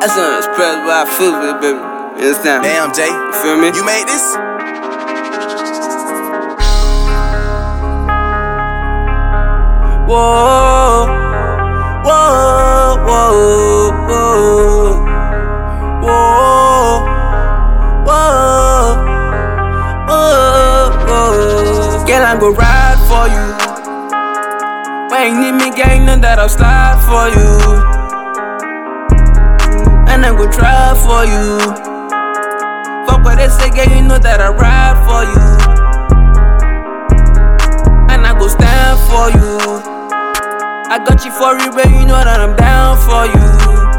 I just wanna express what I feel with it, baby. You understand? Damn, Jay. You feel me? You made this? Whoa, whoa, whoa, whoa, whoa, whoa, whoa, whoa. Girl, I go ride for you. When you need me, girl, you know that I'll slide for you. And I go try for you. Fuck what they say, girl, you know that I ride for you. And I go stand for you. I got you for real, baby, you know that I'm down for you.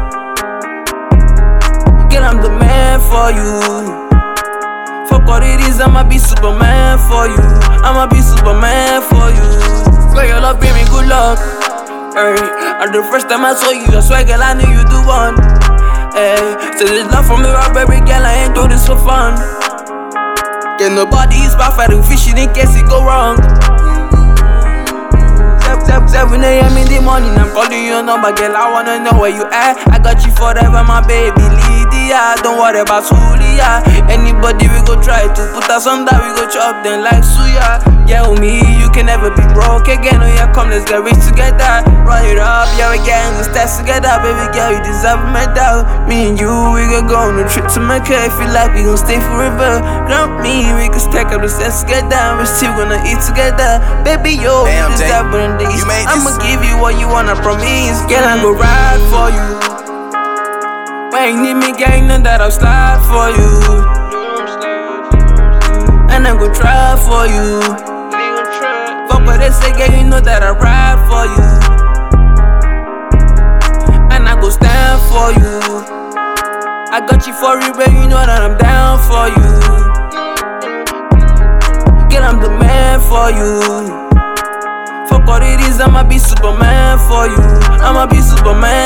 Girl, I'm the man for you. Fuck what it is, I'ma be Superman for you. I'ma be Superman for you. Girl, your love bring me good luck. Hey, and the first time I saw you, I swear, girl, I knew you the one. Hey, so this love from me, right, baby, girl, I ain't do this for fun. Girl, nobody is perfect, we fishing in case it go wrong. 7 a.m. in the morning, I'm calling your number, girl, I wanna know where you at. I got you forever, my baby Lydia. Don't worry about Sulia. Anybody we go try to put us on that, we go chop them like suya. Yeah, with me, you can never be broke again. Oh yeah, come, let's get rich together. Run it up, yeah, we getting the stats together. Baby girl, you deserve a medal. Me and you, we gon' go on a trip to Mecca. If you like, we gon' stay forever. Grant me, we can stack up the stats together. We're still gonna eat together. Baby, yo, Damn, you deserve one of these. I'ma give you what you wanna, promise. Girl, I go ride for you. When you need me, girl, you know that I'll slide for you. And I go try for you. Fuck what they say, girl, you know that I ride for you. And I go stand for you. I got you for real, baby, you know that I'm down for you. Girl, I'm the man for you. Fuck what it is, I'ma be Superman for you. I'ma be Superman.